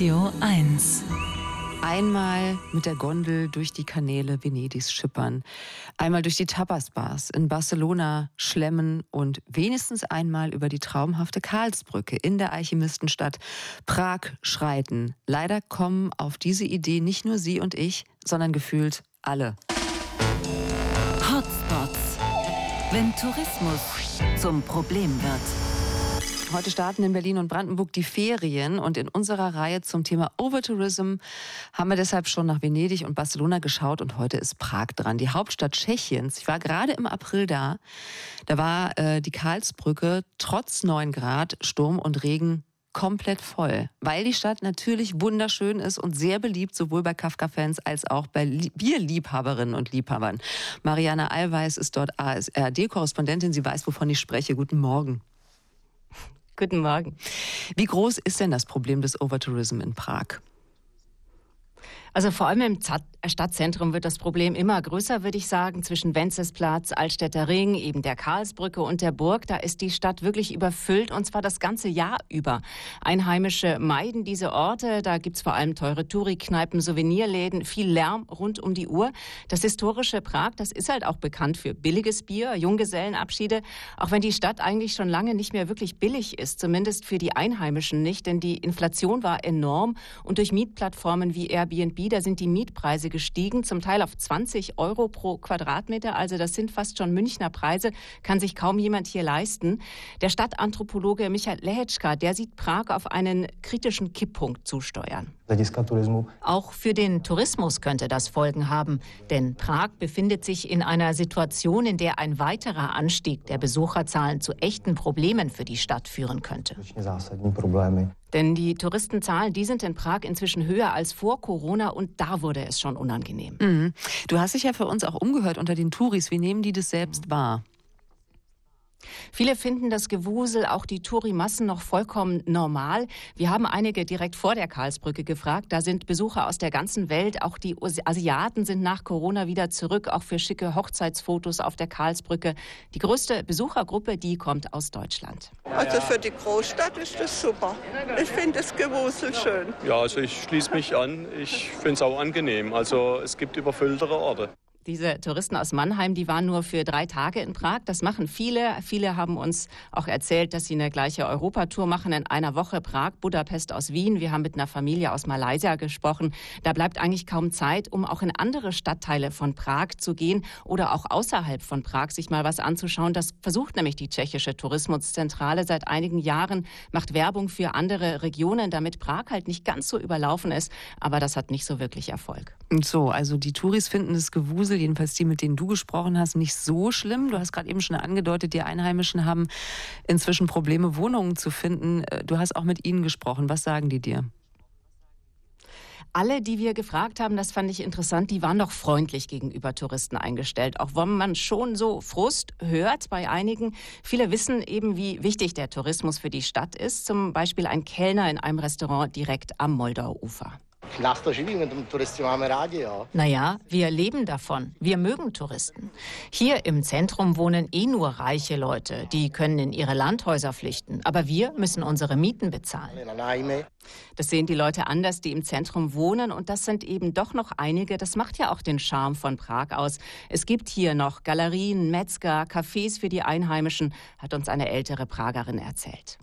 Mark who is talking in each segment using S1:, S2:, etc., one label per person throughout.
S1: Radio 1.
S2: Einmal mit der Gondel durch die Kanäle Venedigs schippern, einmal durch die Tapas-Bars in Barcelona schlemmen und wenigstens einmal über die traumhafte Karlsbrücke in der Alchemistenstadt Prag schreiten. Leider kommen auf diese Idee nicht nur Sie und ich, sondern gefühlt alle.
S1: Hotspots. Wenn Tourismus zum Problem wird.
S2: Heute starten in Berlin und Brandenburg die Ferien und in unserer Reihe zum Thema Overtourism haben wir deshalb schon nach Venedig und Barcelona geschaut und heute ist Prag dran, die Hauptstadt Tschechiens. Ich war gerade im April da. Da war die Karlsbrücke trotz 9 Grad, Sturm und Regen komplett voll, weil die Stadt natürlich wunderschön ist und sehr beliebt, sowohl bei Kafka-Fans als auch bei Bierliebhaberinnen und Liebhabern. Marianne Allweis ist dort ARD-Korrespondentin, sie weiß, wovon ich spreche. Guten Morgen.
S3: Guten Morgen.
S2: Wie groß ist denn das Problem des Overtourism in Prag?
S3: Also vor allem im Stadtzentrum wird das Problem immer größer, würde ich sagen. Zwischen Wenzelsplatz, Altstädter Ring, eben der Karlsbrücke und der Burg, da ist die Stadt wirklich überfüllt und zwar das ganze Jahr über. Einheimische meiden diese Orte, da gibt's vor allem teure Touri-Kneipen, Souvenirläden, viel Lärm rund um die Uhr. Das historische Prag, das ist halt auch bekannt für billiges Bier, Junggesellenabschiede, auch wenn die Stadt eigentlich schon lange nicht mehr wirklich billig ist, zumindest für die Einheimischen nicht, denn die Inflation war enorm und durch Mietplattformen wie Airbnb, da sind die Mietpreise gestiegen, zum Teil auf 20 € pro Quadratmeter. Also das sind fast schon Münchner Preise, kann sich kaum jemand hier leisten. Der Stadtanthropologe Michael Lehetschka, der sieht Prag auf einen kritischen Kipppunkt zusteuern.
S4: Auch für den Tourismus könnte das Folgen haben, denn Prag befindet sich in einer Situation, in der ein weiterer Anstieg der Besucherzahlen zu echten Problemen für die Stadt führen könnte.
S3: Denn die Touristenzahlen, die sind in Prag inzwischen höher als vor Corona und da wurde es schon unangenehm.
S2: Mhm. Du hast dich ja für uns auch umgehört unter den Touris. Wie nehmen die das selbst wahr?
S3: Viele finden das Gewusel, auch die Touri-Massen noch vollkommen normal. Wir haben einige direkt vor der Karlsbrücke gefragt. Da sind Besucher aus der ganzen Welt. Auch die Asiaten sind nach Corona wieder zurück, auch für schicke Hochzeitsfotos auf der Karlsbrücke. Die größte Besuchergruppe, die kommt aus Deutschland.
S5: Also für die Großstadt ist das super. Ich finde das Gewusel schön.
S6: Ja, also ich schließe mich an. Ich finde es auch angenehm. Also es gibt überfülltere Orte.
S3: Diese Touristen aus Mannheim, die waren nur für 3 Tage in Prag. Das machen viele. Viele haben uns auch erzählt, dass sie eine gleiche Europatour machen in einer Woche. Prag, Budapest aus Wien. Wir haben mit einer Familie aus Malaysia gesprochen. Da bleibt eigentlich kaum Zeit, um auch in andere Stadtteile von Prag zu gehen oder auch außerhalb von Prag sich mal was anzuschauen. Das versucht nämlich die tschechische Tourismuszentrale seit einigen Jahren, macht Werbung für andere Regionen, damit Prag halt nicht ganz so überlaufen ist. Aber das hat nicht so wirklich Erfolg.
S2: So, also die Touris finden das Gewusel, jedenfalls die, mit denen du gesprochen hast, nicht so schlimm. Du hast gerade eben schon angedeutet, die Einheimischen haben inzwischen Probleme, Wohnungen zu finden. Du hast auch mit ihnen gesprochen. Was sagen die dir?
S3: Alle, die wir gefragt haben, das fand ich interessant, die waren doch freundlich gegenüber Touristen eingestellt. Auch wenn man schon so Frust hört bei einigen. Viele wissen eben, wie wichtig der Tourismus für die Stadt ist. Zum Beispiel ein Kellner in einem Restaurant direkt am Moldauufer.
S4: Naja, wir leben davon. Wir mögen Touristen. Hier im Zentrum wohnen nur reiche Leute. Die können in ihre Landhäuser flüchten. Aber wir müssen unsere Mieten bezahlen.
S3: Das sehen die Leute anders, die im Zentrum wohnen. Und das sind eben doch noch einige. Das macht ja auch den Charme von Prag aus. Es gibt hier noch Galerien, Metzger, Cafés für die Einheimischen, hat uns eine ältere Pragerin erzählt.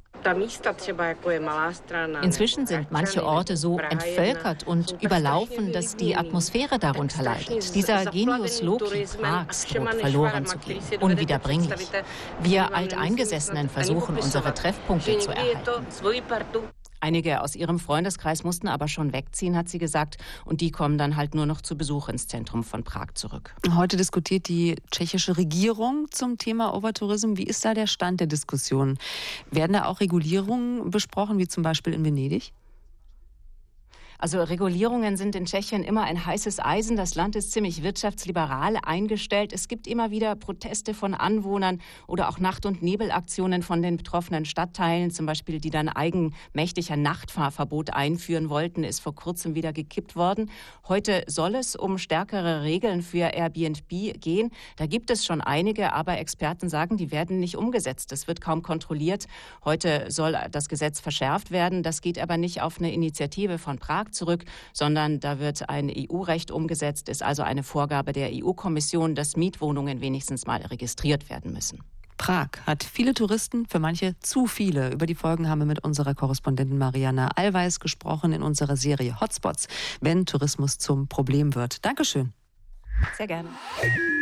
S4: Inzwischen sind manche Orte so entvölkert und überlaufen, dass die Atmosphäre darunter leidet. Dieser Genius Loci Prags droht verloren zu gehen, unwiederbringlich. Wir Alteingesessenen versuchen, unsere Treffpunkte zu erhalten.
S3: Einige aus ihrem Freundeskreis mussten aber schon wegziehen, hat sie gesagt. Und die kommen dann halt nur noch zu Besuch ins Zentrum von Prag zurück.
S2: Heute diskutiert die tschechische Regierung zum Thema Overtourism. Wie ist da der Stand der Diskussion? Werden da auch Regulierungen besprochen, wie zum Beispiel in Venedig?
S3: Also Regulierungen sind in Tschechien immer ein heißes Eisen. Das Land ist ziemlich wirtschaftsliberal eingestellt. Es gibt immer wieder Proteste von Anwohnern oder auch Nacht- und Nebelaktionen von den betroffenen Stadtteilen, zum Beispiel, die dann eigenmächtig ein Nachtfahrverbot einführen wollten, ist vor kurzem wieder gekippt worden. Heute soll es um stärkere Regeln für Airbnb gehen. Da gibt es schon einige, aber Experten sagen, die werden nicht umgesetzt. Es wird kaum kontrolliert. Heute soll das Gesetz verschärft werden. Das geht aber nicht auf eine Initiative von Prag zurück, sondern da wird ein EU-Recht umgesetzt, ist also eine Vorgabe der EU-Kommission, dass Mietwohnungen wenigstens mal registriert werden müssen.
S2: Prag hat viele Touristen, für manche zu viele. Über die Folgen haben wir mit unserer Korrespondentin Mariana Allweis gesprochen in unserer Serie Hotspots, wenn Tourismus zum Problem wird. Dankeschön.
S3: Sehr gerne.